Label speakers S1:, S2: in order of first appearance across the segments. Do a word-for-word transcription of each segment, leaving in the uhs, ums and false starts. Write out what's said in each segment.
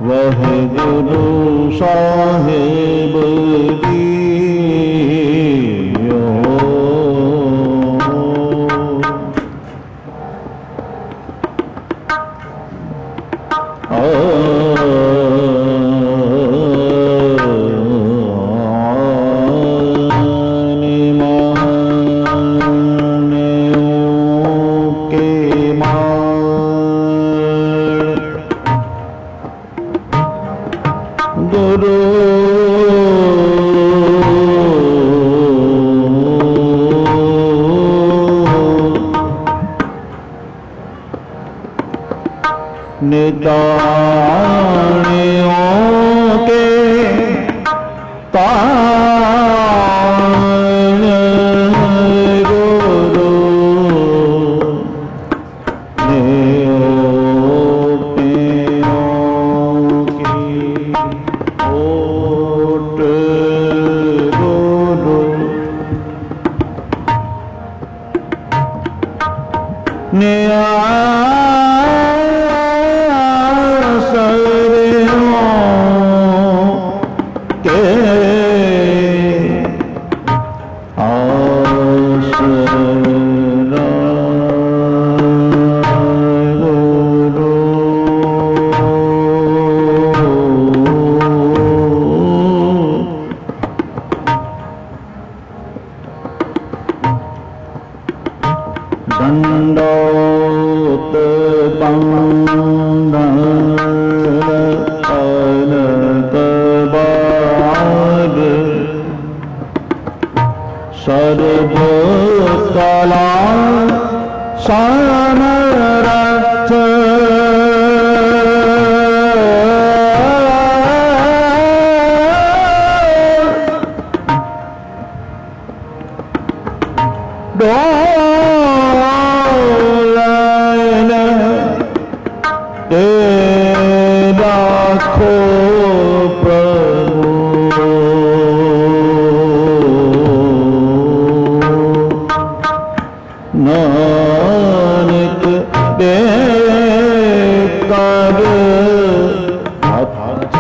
S1: वह गुरु साहिब दियो। निताणियों के ताण गुरु नियोटियों की ओट गुरु निया दंडोत अनत बाग सर्व कला समरथ राखो प्रभु नानक दे कर हाथ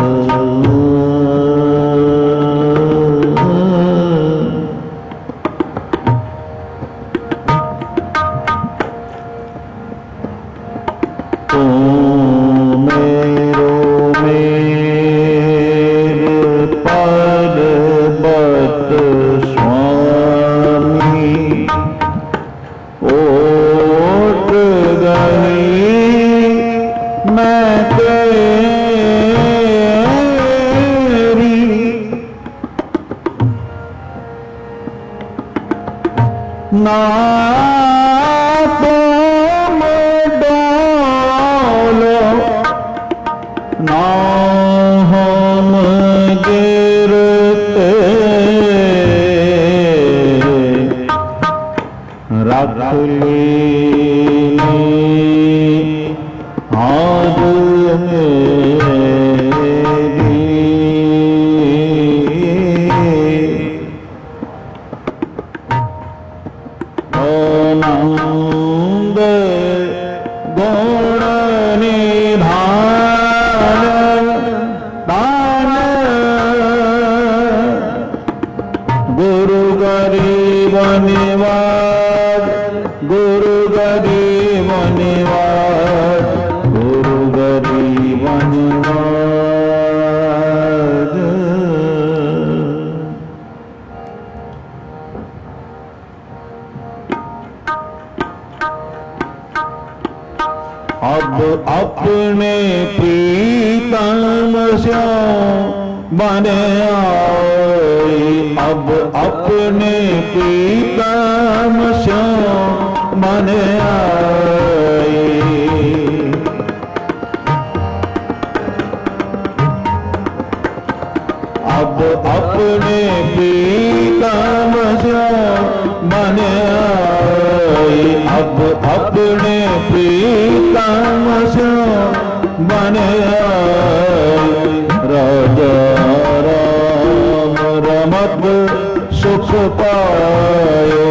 S1: ना तुम डालो ना हम गिरते रख ली हाथ आनंद गुण निधान दान गुरु गरीब निवाज गुरु गरीब निवाज गुरु गरीब निवाज। अब अपने प्रीतम से बने आए अब अपने प्रीतम से बने आए अब अपने प्रीतम से बने आए अब अपने प्रीतम से बने राजा राम रमत सुख पायो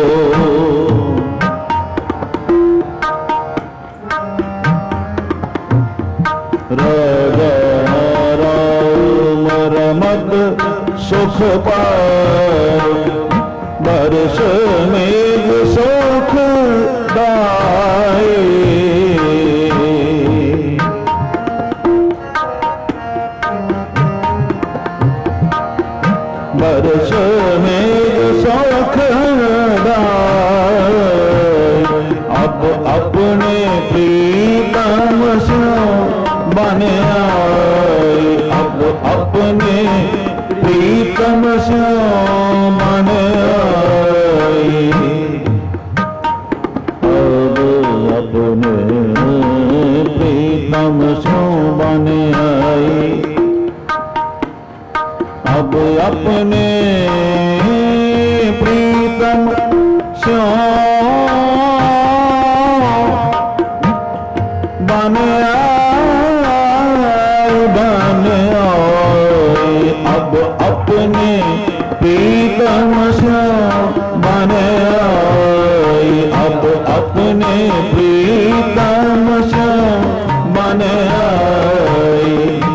S1: राजा सुख पाए बरस मेघ सुख दाए बरस मेघ सुख दाए अब अपने प्रीतम से बन आए अब अपने प्रीतम से बन आए अब अपने प्रीतम से बन आए अब अपने प्रीतम से बन आए बन आए अब अपने प्रीतम से बन आए अब अपने प्रीतम से बन आए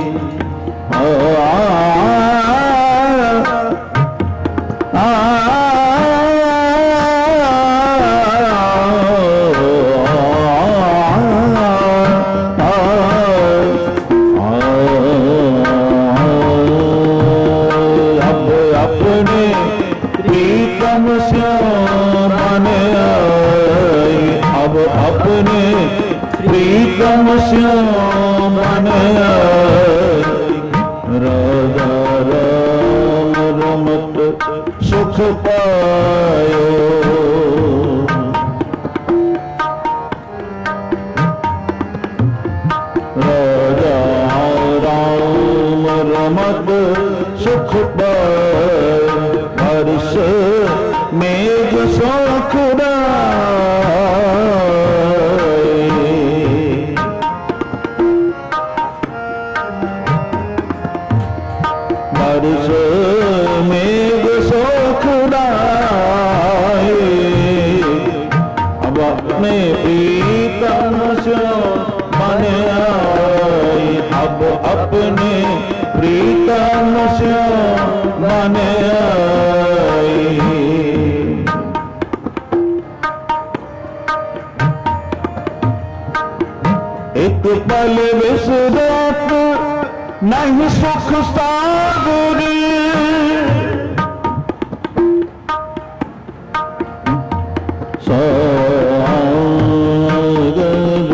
S1: प्रीतम से मन राजा राम रमत सुख पायो राजा राम रमत सुख पायो हर्ष मेघ सुख हर्ष मेघ सुख दाए अब अपने प्रीतम से मन आए अब अपने प्रीतम से मन आए एक पल विसरत नहीं सुख सागर सागर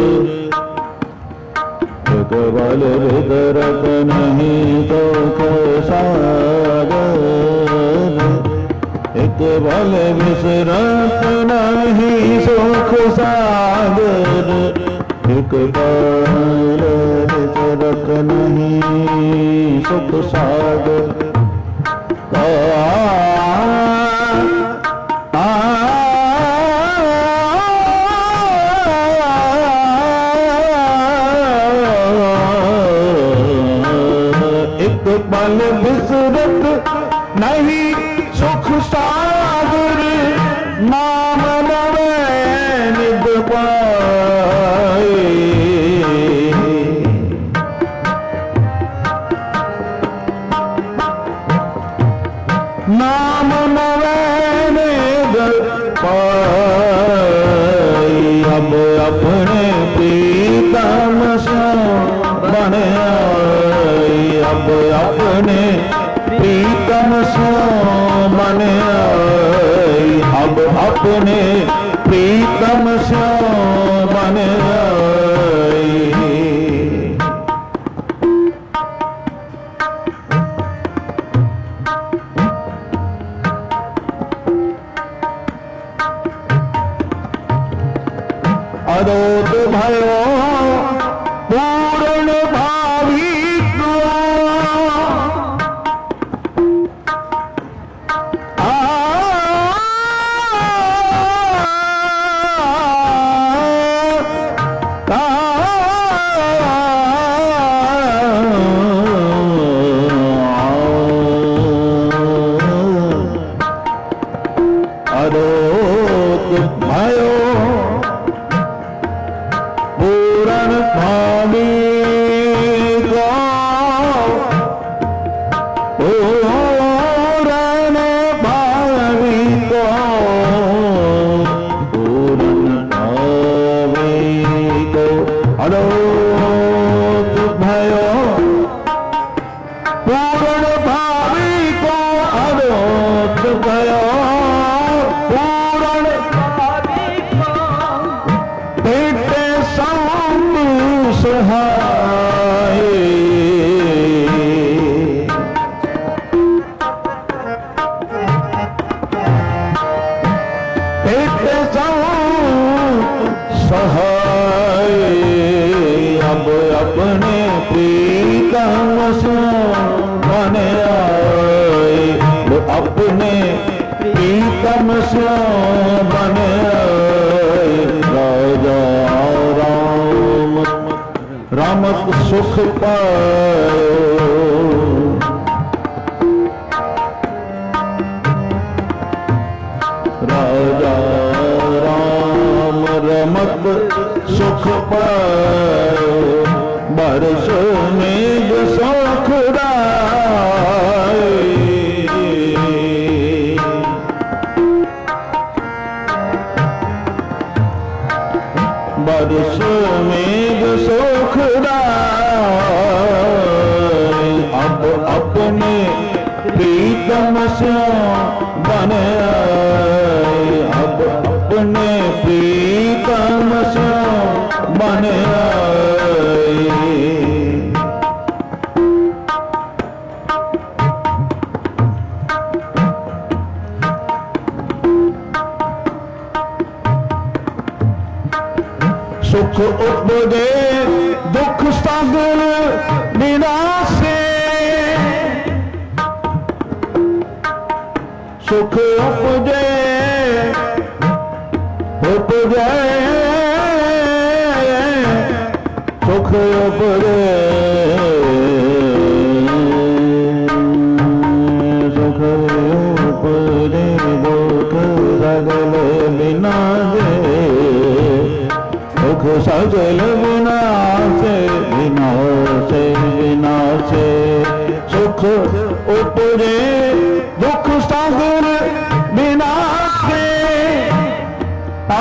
S1: एक पल विसरत नहीं सुख सागर एक पल विसरत नहीं सुख सागर एक पल विसरत नहीं सुख सागर आ, आ, एक पल विसरत नहीं सुख सागर नाम नवे निध पाए नाम नवैन पाई अब अपने प्रीतम से बन आए अब अपने प्रीतम से बन आए अब अपने प्रीतम से बन आए अरोध भयो पूर्ण भाविक आ अरोध भयो पूरण भावी को पूर्ण भावी को अरोत भयो पूर्ण भावी को पेटे संग सहाय पेटे संग सहाय अब अपने प्रीतम से बने आए अपने प्रीतम से बने आए राजा राम रामक सुख पायो राजा राम रमक सुख पायो बरस में सुख राय बरस में सुख राय अब अपने प्रीतम से बने आए अब अपने प्रीतम से बने आए सुख उपदे दुख सागर विनाशे सुख उपजे उपजे सुख उपजे सुख उपजे दुख सगल विनाशे सुख सगल विनाशे विनाशे विनाशे सुख उपजे दुख सागर विनाशे आ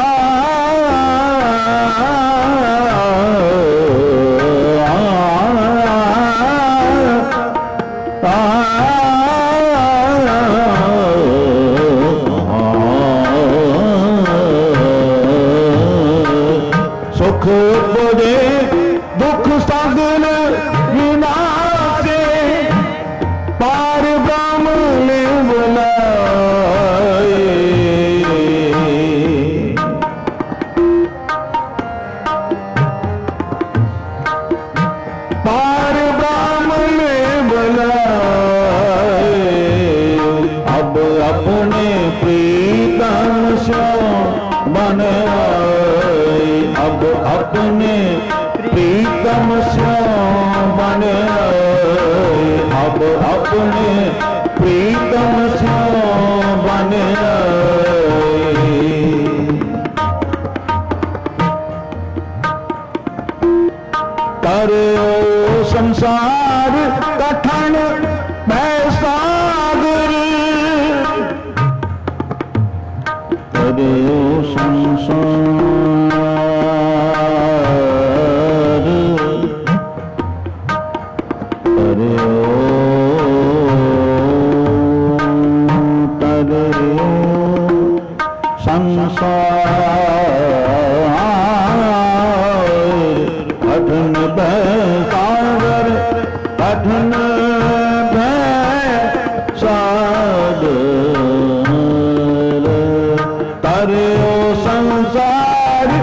S1: सुख उपजे दुख सागर विनाशे पार ब्रह्म ले बुलाए पार ब्रह्म ले बुलाए अब अपने प्रीतम से बने आए अब अपने प्रीतम से बने आए अब अपने प्रीतम से बने आए करे संसार कठिन भय सागर करे संसार करे करे संसार कठिन भय सागर कठिन भय सागर करे संसार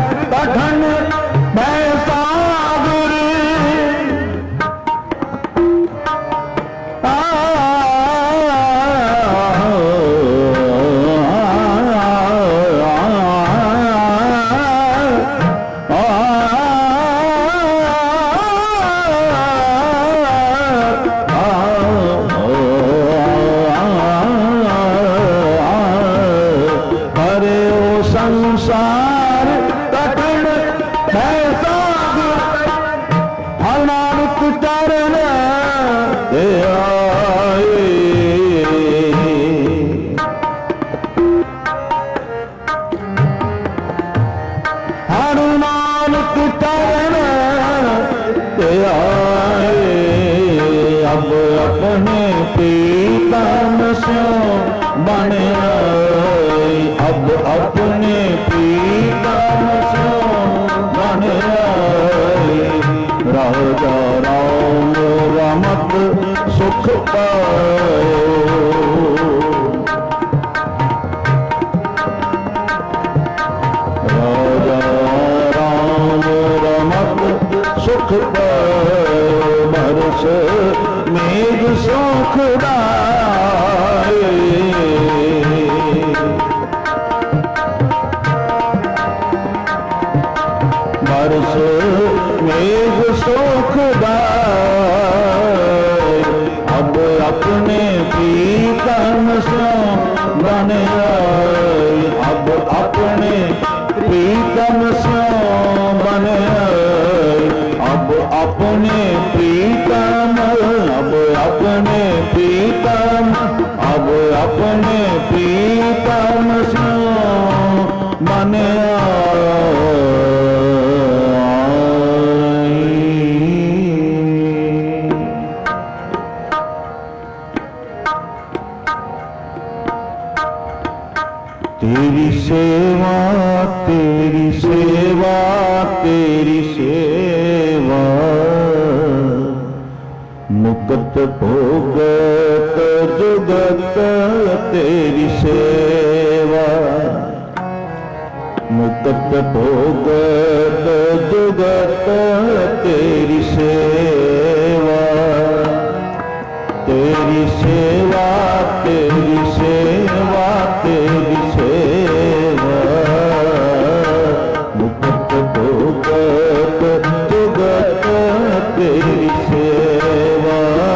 S1: अपने प्रीतम स्यों बन आए, अब अपने प्रीतम स्यों बन आए। राजा राम रमत सुख पायो, राजा राम रमत सुख पायो। बरस मेघ सुख दाए, बरस मेघ सुख दाए। अब अपने प्रीतम स्यों बन आए, अब अपने प्रीतम स्यों बन आए। अब अपने प्रीतम, अब अपने प्रीतम, अब अपने प्रीतम स्यों बन तेरी सेवा, तेरी सेवा, तेरी सेवा। मुक्त भोगत जुगत तेरी सेवा, मुक्त भोगत जुगत तेरी सेवा। तेरी सेवा, तेरी सेवा, तेरी सेवा। मुक्त भोगत जुगत तेरी सेवा,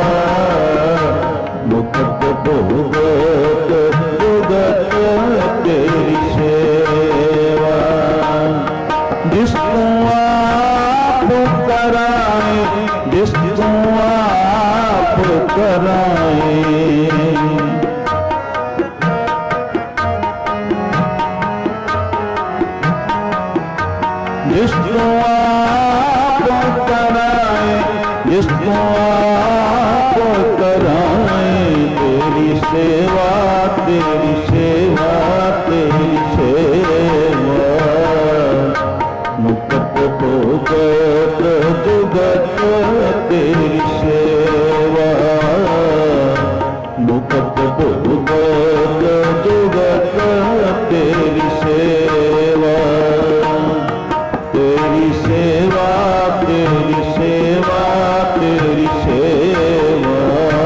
S1: मुक्त भोगत जुगत तेरी सेवा। जिसको आप कराए, जिसको आप कराए। जिसको आप कराए, जिसको आप कराए। तेरी सेवा, तेरी सेवा, तेरी सेवा। मुक्त भोगत जुगत तेरी सेवा, मुक्त भोगत जुगत तेरी सेवा। तेरी सेवा, तेरी सेवा, तेरी सेवा।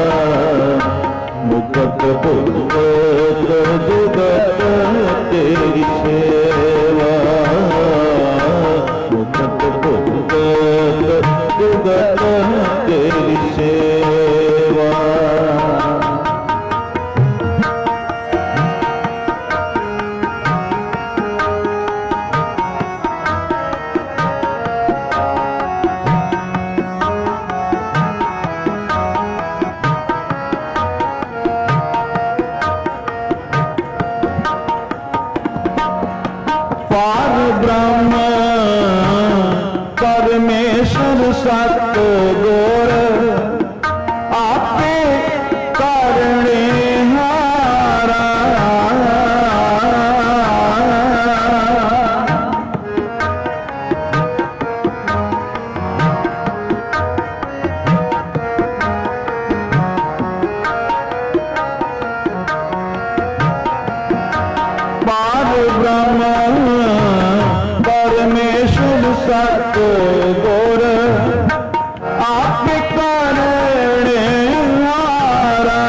S1: मुक्त भोगत जुगत तेरी सेवा, मुक्त भोगत जुगत तेरी सेवा। पार ब्रह्म परमेश्वर सतगुर आपे करणे हारा। पार ब्रह्म परमेश्वर सतगुर आप करणे हारा।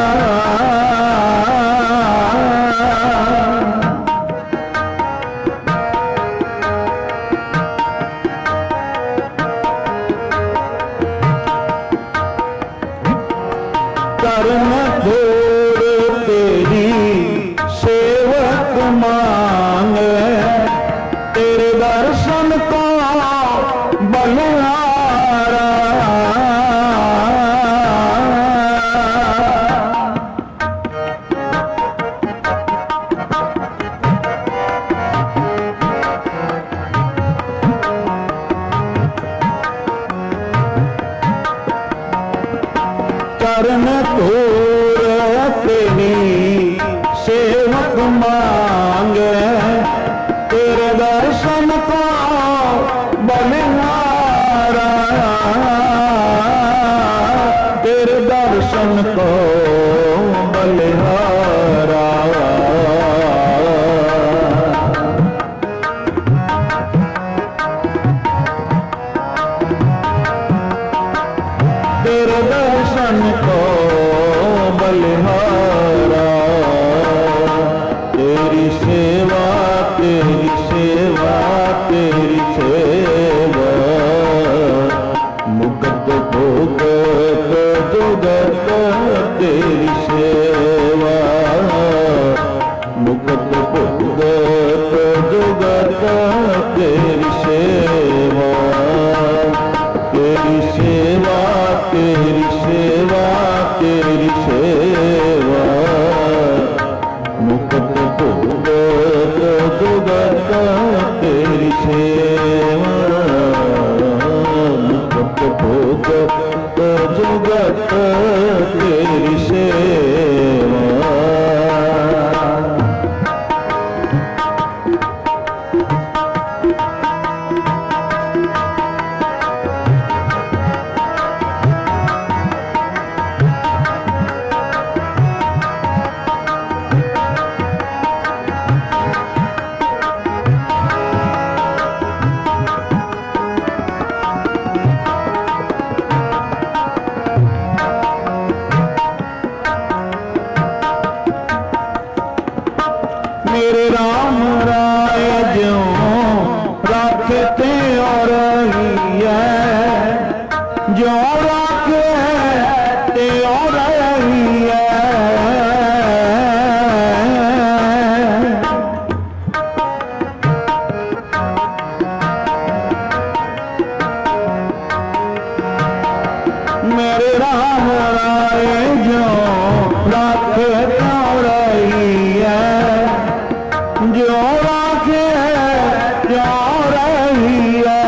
S1: करन घोर तेरी सेवक मांगे, तेरे दर्शन को बलिहारा। करन धूर तेरी सेवक मांगे, तेरे दर्शन को बलिहारा, तेरे दर्शन को बलिहारा। तेरे दर्शन को बलिहारा, तेरी सेवा तेरी सेवा तेरी सेवा, मुकत भोगत जुगत तेरी सेवा, मुकत भोगत जुगत तेरी सेवा, तेरी सेवा तेरी सेवा तेरी सेवा, मुकत भोगत जुगत तेरी सेवा, मुकत भोगत जुगत तेरी सेवा। मेरे राम राय ज्यों रखते और ही है, ज्यों रखते और ही है। मेरे राम राय ज्यों रखते और ही है, जो राखे जो रही है।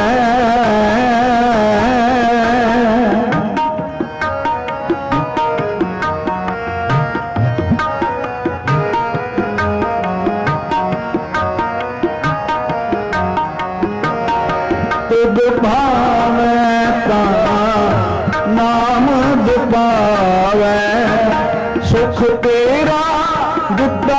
S1: तुद भावे का नाम दुपावे, सुख तेरा दिता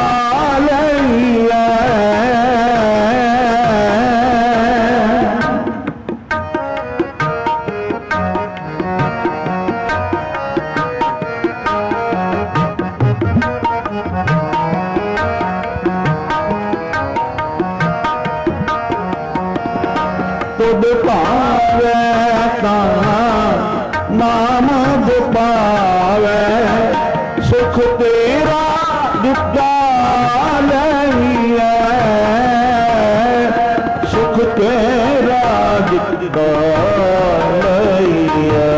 S1: तुद पावे का नाम दुपावे, सुख तेरा दिता नहीं है, सुख तेरा दिता नहीं है।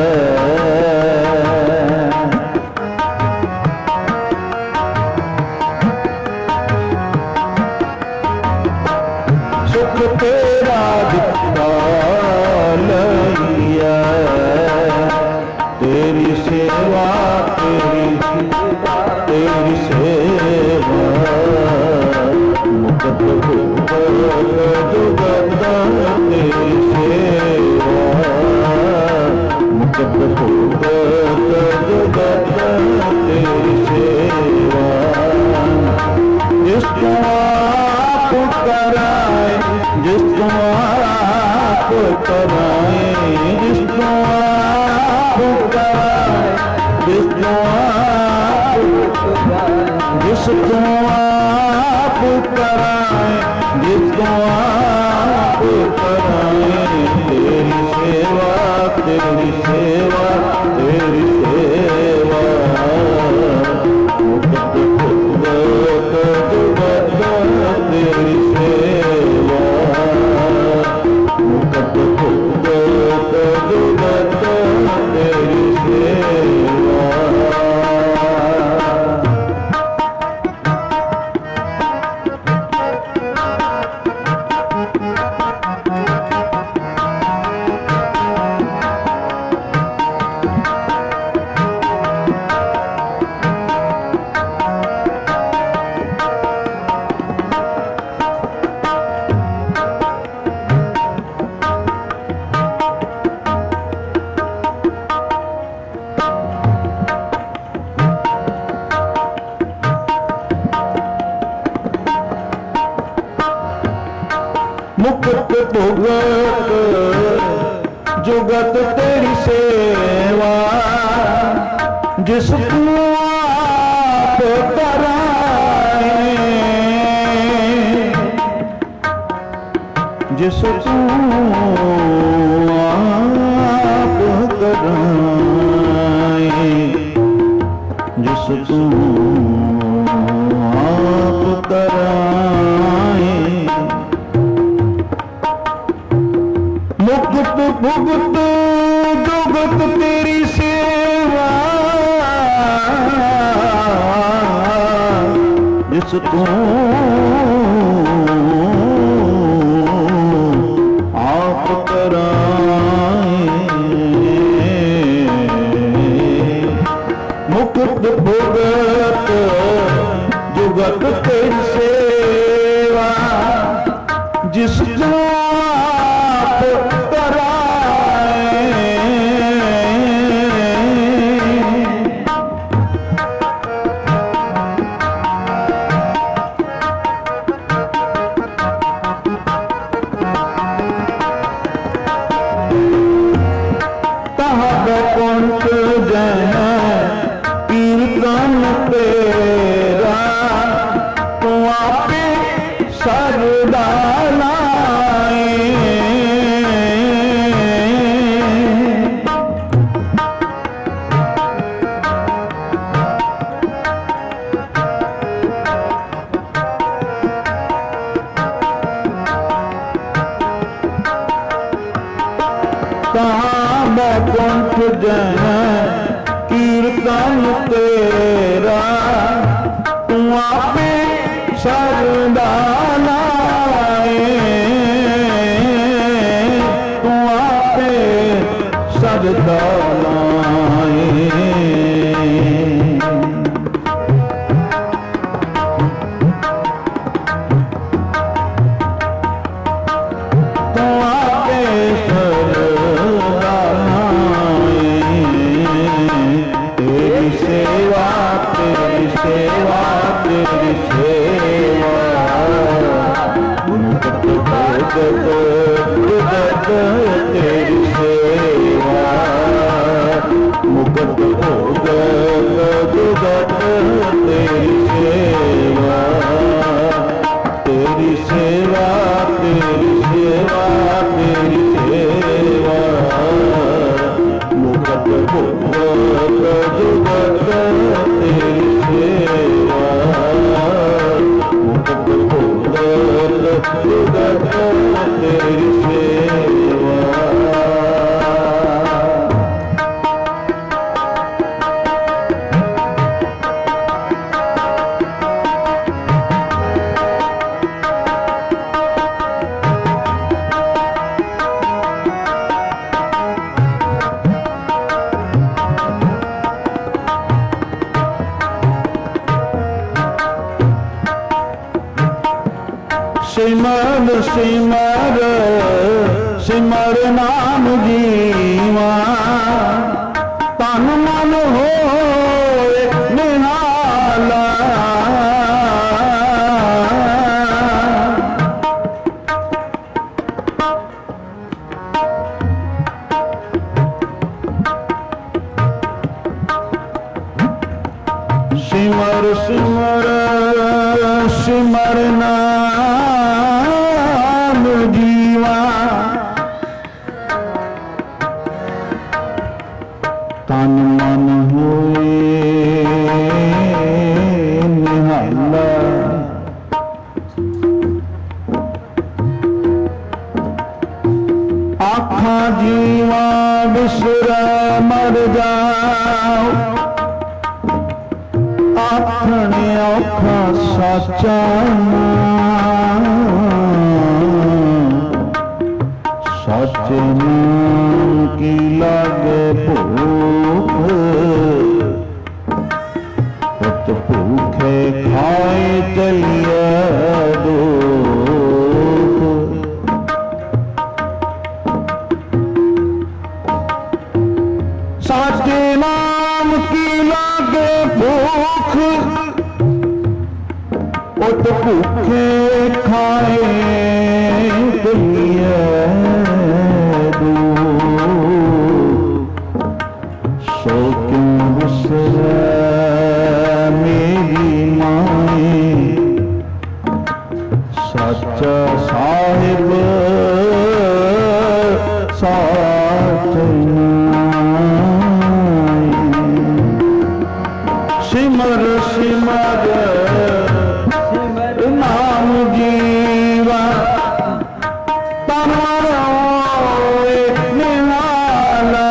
S1: सुख तेरा दिता नहीं है, तेरी सेवा तेरी तेरी सेवा, मुकत भोगत जुगत तेरी सेवा, मुकत भोगत जुगत तेरी सेवा। जिसको आप कराए जिसको आप कराए, जिसको आप कराए जिसको आप जिसको आप कराए जिसको आप कराए, तेरी सेवा तेरी सेवा तेरी सेवा, मुकत भोगत जुगत तेरी सेवा, मुकत भोगत जुगत तेरी सेवा। मुकुट भुगत जुगत तेरी सेवा, जिस तू आप कराए, जिस तू आप कराए, जिस तू आप कराए। मुकुट भुगत जुगत तेरी सेवा, जिस तू आप कराए। मुकुट भुगत जुगत तेरी सेवा, जिस तू आप कराए। कहा बैकुंठ जन कीर्तन तेरा, तू आपे सरदा लाए। कहाँ बैकुंठ जन कीर्तन तेरा, तू आपे सरदा लाए, तू आपे सरदा लाए। तू आपे सरदा लाए, तेरी सेवा तेरी सेवा तेरी सेवा। मुकुट भुगत जुगत तेरी सेवा, मुकुट भुगत जुगत तेरी सेवा, तेरी सेवा तेरी सेवा तेरी सेवा। मुकुट भुगत जुगत तेरी सेवा, मुकुट भुगत जुगत तेरी सेवा। सिमर सिमर सिमर नाम जीवा, तन मन होए निहाला। सिमर सिमर सिमर नाम जीवा, तन मन होए निहाला। आखा जीवा बिसर मर जाओ, आखने औखा साचा साचे नाम की लागे भूख, पुत भूखे खाए चलिए दुख। साचे नाम की लागे भूख, पुत भूखे खाए चलिए सो क्यों बिसरे मेरी माए सच्चा साहिब साथ सिमर सिमर नाम जीवा तमारा निराला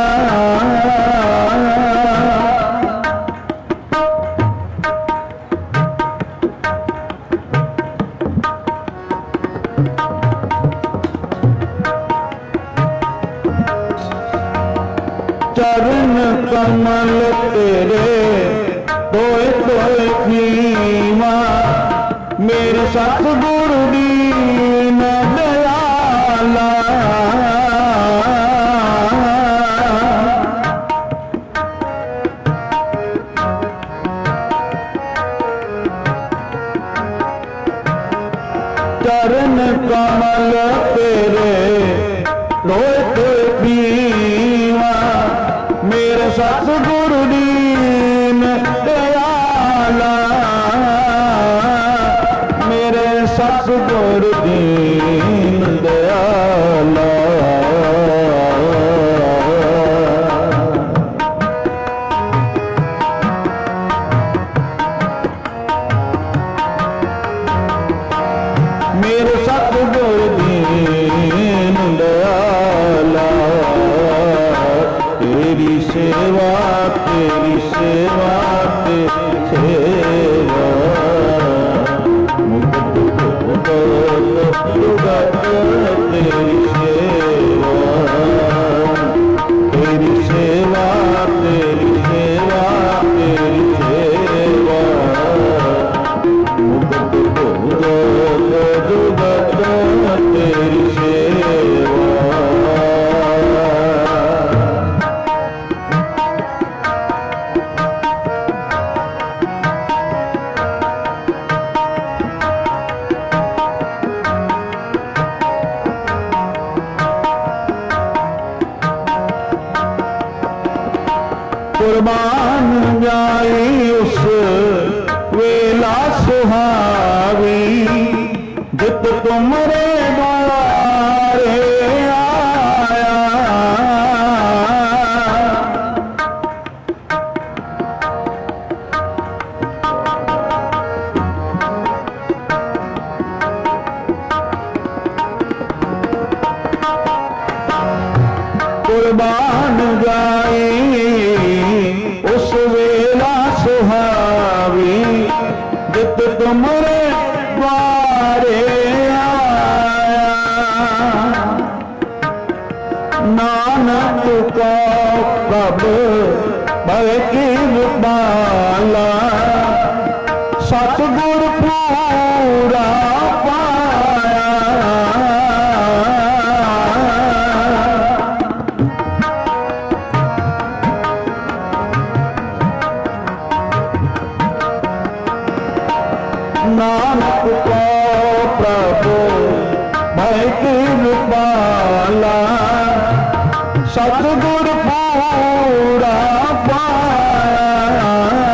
S1: चरण कमल तेरे तोए तोए नीवा मेरे सतगुरु दीन दयाला चरण कमल तेरे तोए तोए नीवा मेरे सतगुरु दीन दयाला मेरे सतगुरु दीन दयाला मेरे सतगुरु दीन दयाला तेरी सेवा तेरी सेवा तेरी सेवा मुकुट जुगत तेरी सेवा तेरी सेवा तेरी सेवा तेरी सेवा मुकुट जुगत तेरी सेवा कुर्बान जाई उस वेला सुहावी जित तुमरे द्वारे आया कुर्बान जाई उस वेला सुहावी जित तुमरे द्वारे आया नानक को कब भय की बाला सतगुर पूरा पाया नानक को प्रभु भय की बाला सतगुर पूरा पाया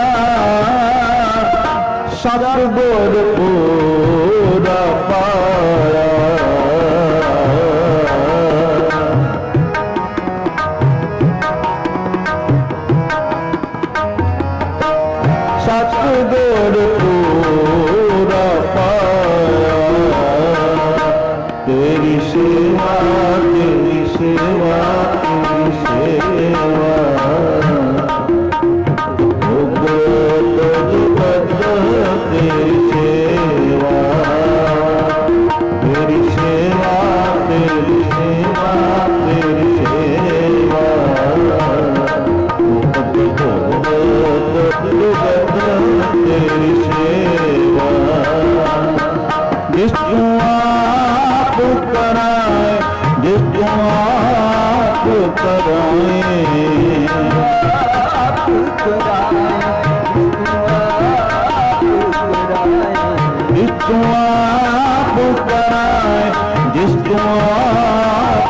S1: सतगुर पूरा पाया सतगुर पूरा पाया तेरी सेवा तेरी सेवा तेरी सेवा तेरी सेवा तेरी सेवा तेरी सेवा तेरी सेवा तेरी सेवा जिस आप कराए जिस आप कराए आप कराए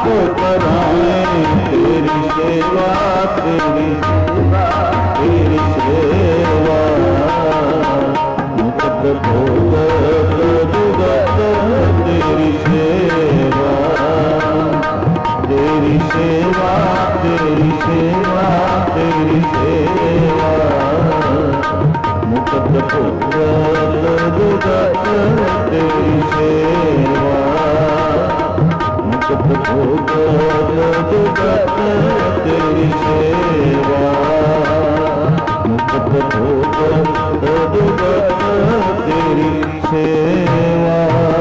S1: कराए तेरी सेवा तेरी सेवा तेरी सेवा मुक्त भोगत जुगत तेरी सेवा तेरी सेवा तेरी सेवा तेरी सेवा मुक्त भोगत जुगत तेरी सेवा मुक्त भोगत जुगत तेरी सेवा मुक्त भोगत जुगत तेरी सेवा।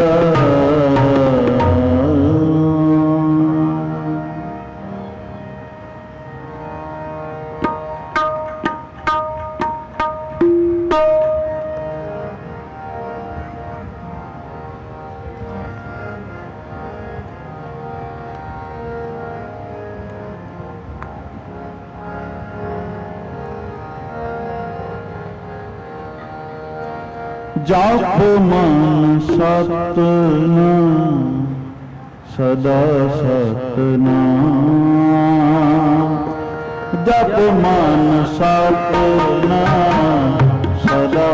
S1: जप मन सतनाम सदा सतनाम जप मन सतनाम सदा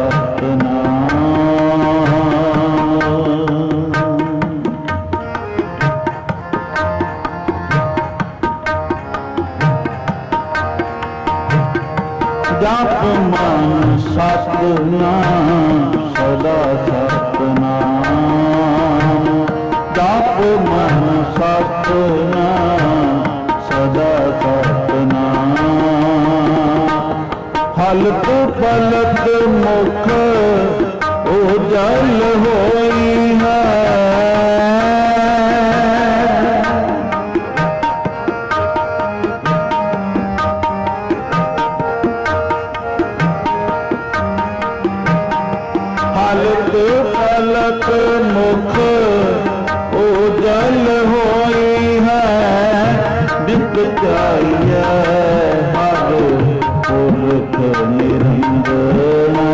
S1: सतनाम जप मन सतनाम सदा सतनाम जप मन सतनाम सदा सतनाम हलत पलत मुख उजल होई है पलक मुख उजल होई है दिख जाइए हर पुरख निरंजना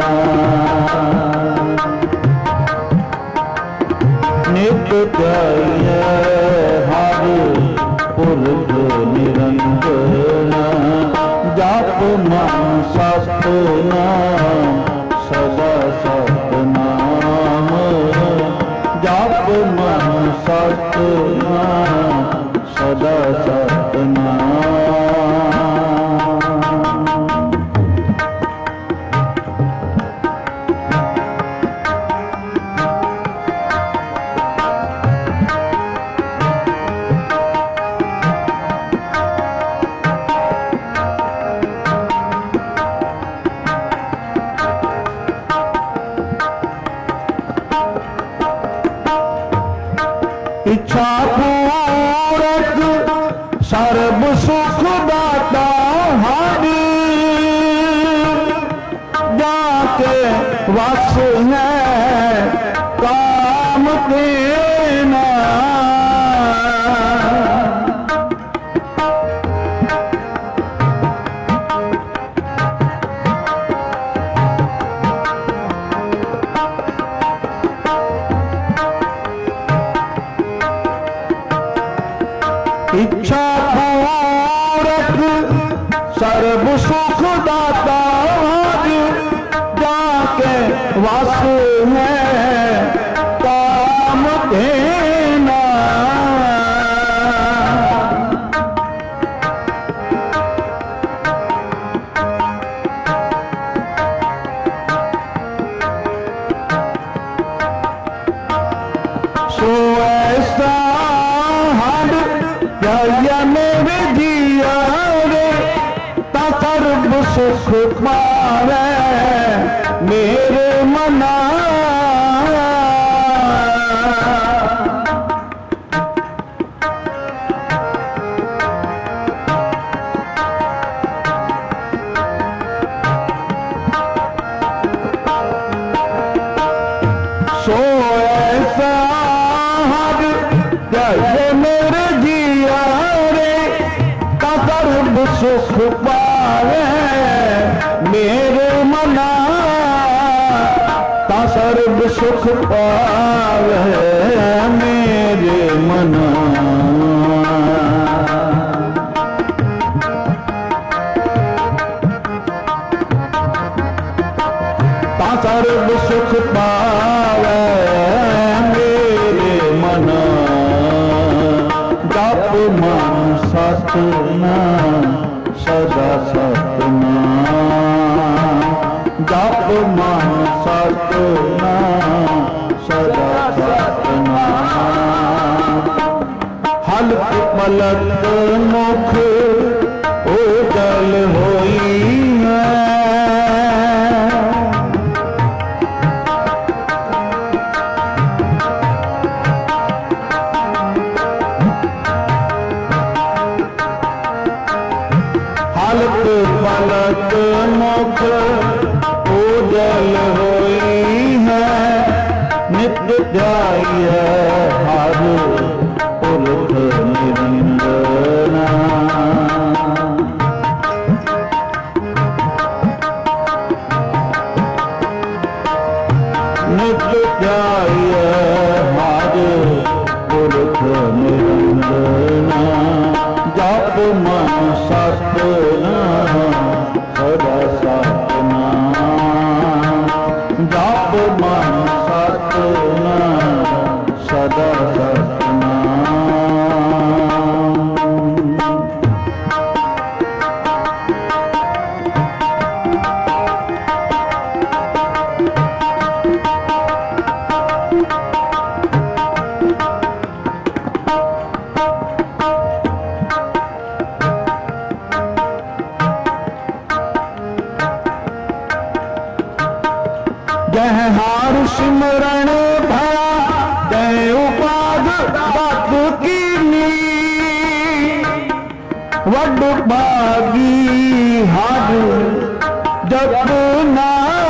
S1: निक जाइए हर पुरख निरंजना जप मन सतनाम सदा सतनाम जप मन सतनाम सदा सतनाम इच्छा पूरक सर्व सुख दाता हरि जाके वश है काम देना इच्छा पूरक सर्व सुख दाता जाके वास है काम देना सो ऐसा हर या मेरे जिया रे ता सर्व सुख पावे मेरे मना सो ऐसा हर जय मेरे जिया रे का सर्व सुख पावे मेरे मना का सर्व सुख पावे मेरे मना सर्व सुख पावे मेरे मन जप मन सतनाम सदा सतनाम जप मन सतनाम सदा सतनाम हलक पलक मुख ओजल होई हलक पलक मुख ओजल होई है नित्य ध्याय हर पुरख निरंजना नित्य ध्याय हर पुरख निरंजना जप मन सतनाम सदा सतनाम जप मन सतनाम सदा सतनाम जह हार सिमरण भया तय उपाध बात कीनी वड भागी हार जपना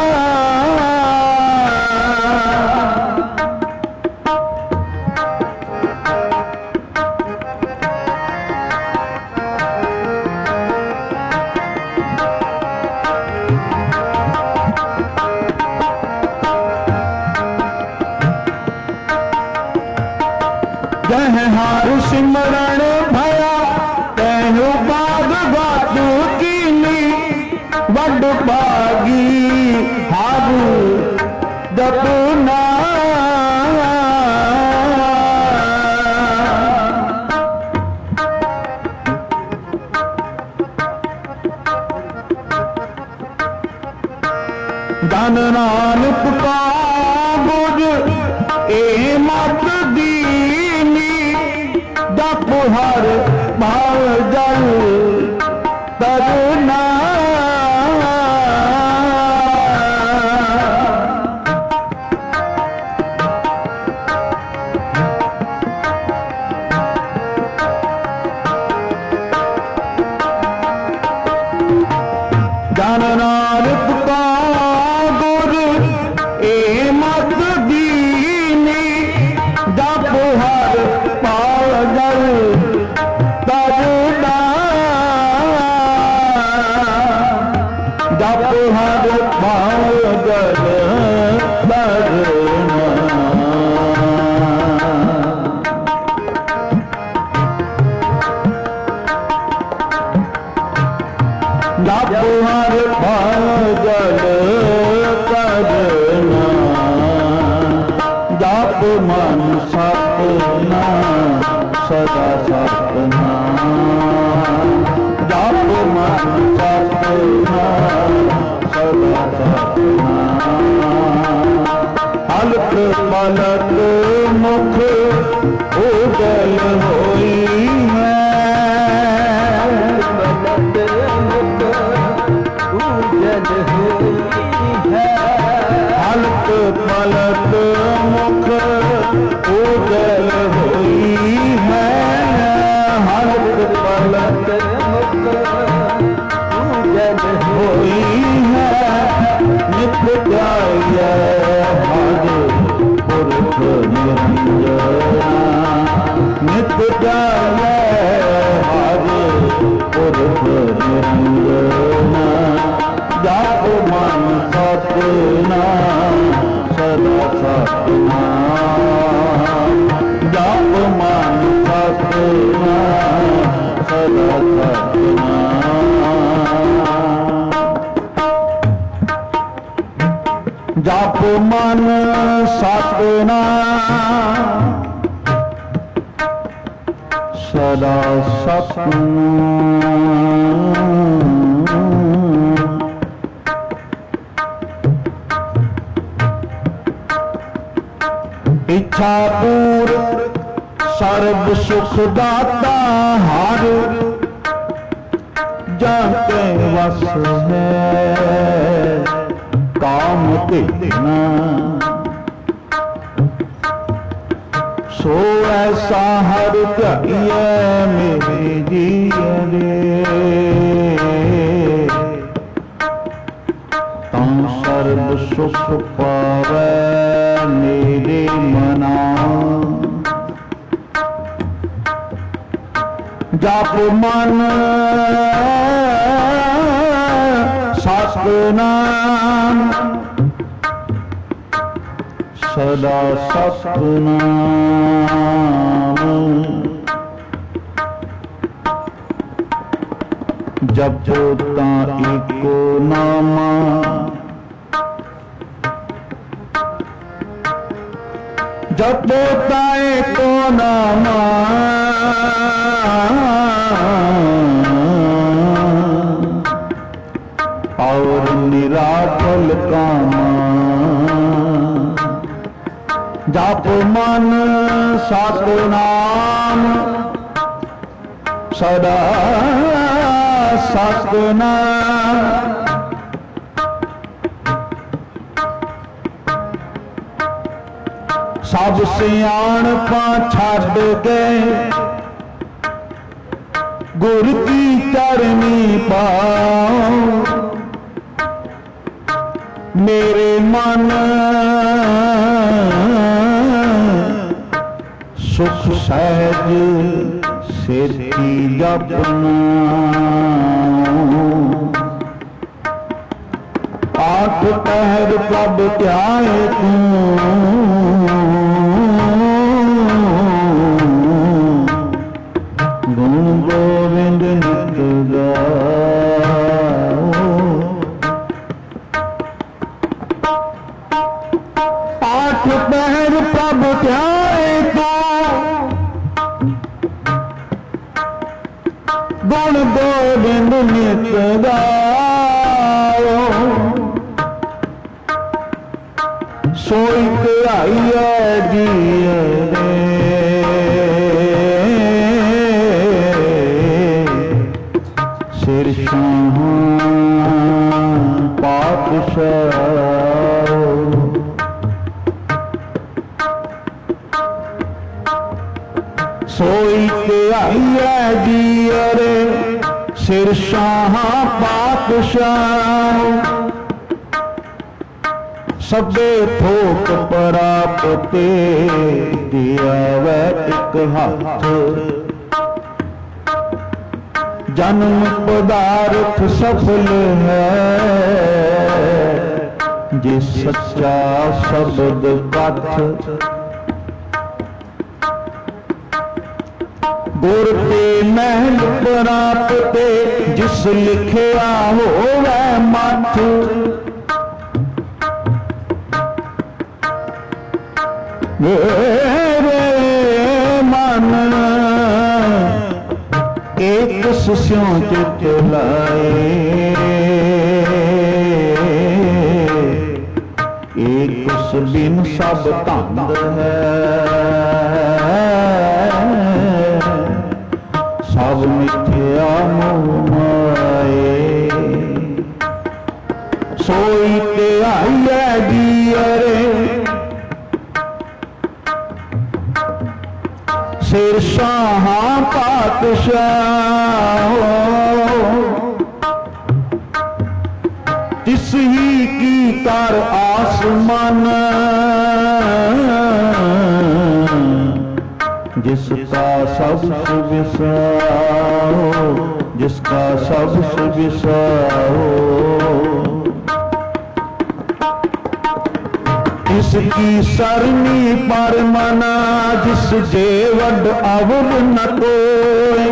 S1: जह हार सिमरण भया तह बाद बात कीनी वड भागी हार जपना धन नानक का बुझ ए मत दीनी जप हर भाव जल तरना धन नानक का गुर ए मत दीनी जप हर पाव जल तरना जप हर पाव जल तरना जप हर पाव जल करना जप मन सतनाम सदा सतनाम जप मन सतनाम सदा सतनाम हलक पलक मुख ओजल होई है हलक पलक मुख ओजल होई है हलक पलक मुख ओजल होई है नित्य ध्याय हर पुरख निरंजना नित्य ध्याय हर पुरख निरंजना जप मन सतनाम सदा सतनाम जप मन सतनाम सदा सतनाम जप मन सतनाम सदा सतनाम। इच्छा पूर सर्व सुख दाता हर जाके वस है काम देना। सो ऐसा हर चाहिए मेरे जीरे तम सर्व सुख पावे मेरे मना। जप मन सतनाम सदा सतनाम। जपो तां एको नामा जपो तां एको नामा और निराफल कामा। जप मन सतनाम सदा सतनाम। सब सियाणपा छड्ड गए गुर की चरनी पाओ। मेरे मन सुख सहज सेती जपना। आठ पहर प्रभ ध्याए तू गुण गोविंद नित गाओ। आठ पहर प्रभ ध्याए तू गुण गोविंद नित गाओ। सोई ध्याइया जिया रे सिर शाह पातशाह। सोई ध्याइया जिया रे सिर शाह पातशाह। सबे थोक प्राप्ते दिया वै एक हाथ। जन्म पदार्थ सफल है जे सच्चा शब्द कथ। गुर ते महल प्राप्ते जिस लिखिया होवै मथ। मेरे मन एक सुस्यों चित लाए एक उस बिन सब धंध है। सब मिथ्या मोह माए सोई ध्याइया जिया रे सिर शाह पातशाह। तिस ही की कर आसमान जिसका सब विसाओ जिसका सब विसाओ। इसकी सरनी पर मना जिस जेवड अवध न कोय।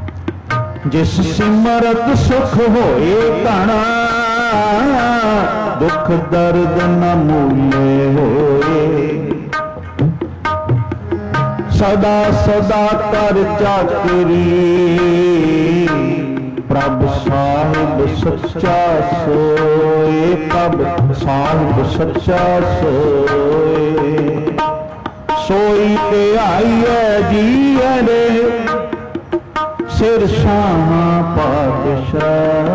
S1: जिस सिमरत सुख होए घना दुख दर्द न मूले होए। सदा सदा कर चाकरी प्रभ साहिब सच्चा सोए। प्रभ साहिब सच्चा सोए। सोई ते आईए जीए रे सिर शाह पातशाह।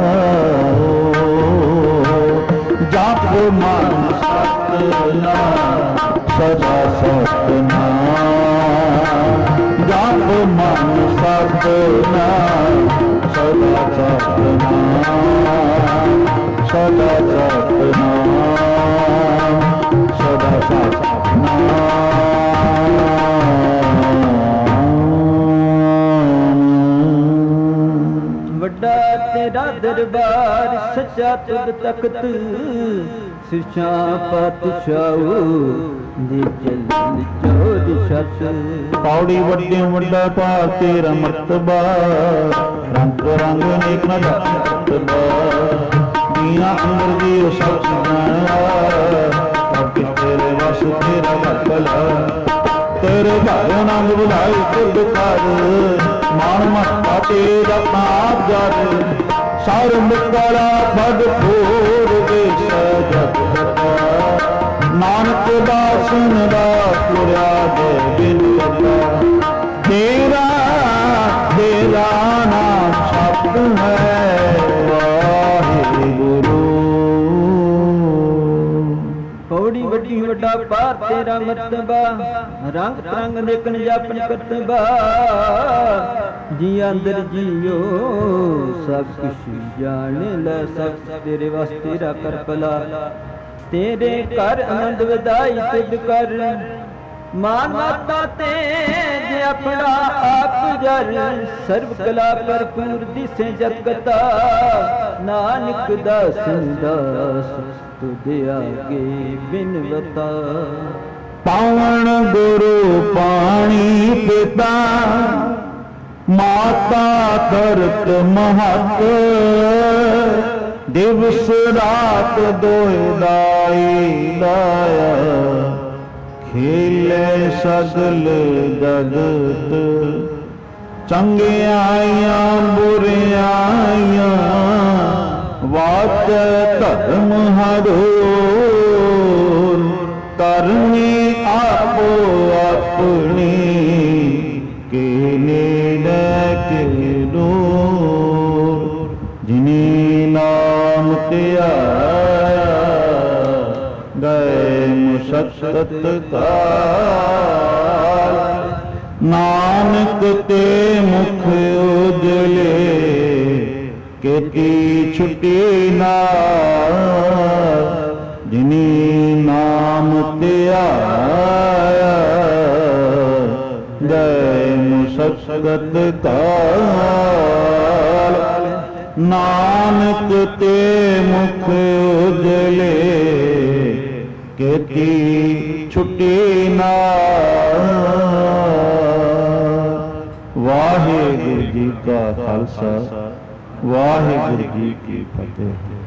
S1: जप मन सतनाम सदा सतनाम। जप मन सतनाम सदा सतनाम। सदा सतनाम सदा सतनाम।
S2: ਵੱਡਾ ਤੇਰਾ ਦਰਬਾਰ ਸੱਚਾ ਤੁਧ ਤਖਤ ਸਿਰਸ਼ਾ ਪਾਤਸ਼ਾਹੂ ਦੀ ਚੱਲ ਚੋਦ ਛਤ।
S1: ਪੌੜੀ ਵੱਡੇ ਵੱਡਾ ਭਾਰ ਤੇਰਾ ਮਰਤਬਾ ਰੰਗ ਰੰਗ ਨੇਕ ਨਾ ਮਰਤਬਾ। ਦੀਨਾ ਅੰਦਰ ਦੀ ਸਭ ਜਾਣਿਆ ਸਭ ਕਿਸ ਤੇਰੇ ਵਸ ਤੇਰਾ ਘਰ ਭਲਾ। तेरे घर आनंद बुलाई खुद कर मान मस्ता तेरा नाप जर। सर मुकरा बद फूर देश जग नानक दासन दा तुरया दे बिन कथा। तेरा तेरा नाम शब्द है वाहिगुरु।
S2: पौड़ी वड्डी वड्डा पार तेरा मर्तबा रंग तरंग नेकन जापन करतबा। जी अंदर जियो सब कुछ जान लै सब तेरे वास्ते तेरा कर भला। तेरे घर आनंद वधाई तुद कर मान माता ते जे अपना आप जर। सर्व कला भरपूर दिसे जत कथा नानक दास दास तुद आगे बिनवता।
S1: पावन गुरु पाणी पिता माता करत महत। दिवस रात दोए दाई दाया खेले सगल जगत। चंगियाइयां बुरियाइयां वाच धर्म हरोर। करनी आपो अपनी के नेड़े के दूर। जिनी नाम त्याया गए मुशक्कत काल। नानक ते मुख उजले केती छुटी नाल। जिनी नाम त्याया गए मुशक्कत काल। नानक ते मुख उजले केती छुटी नाल। वाहिगुरु जी का खालसा वाहिगुरु जी की फतेह।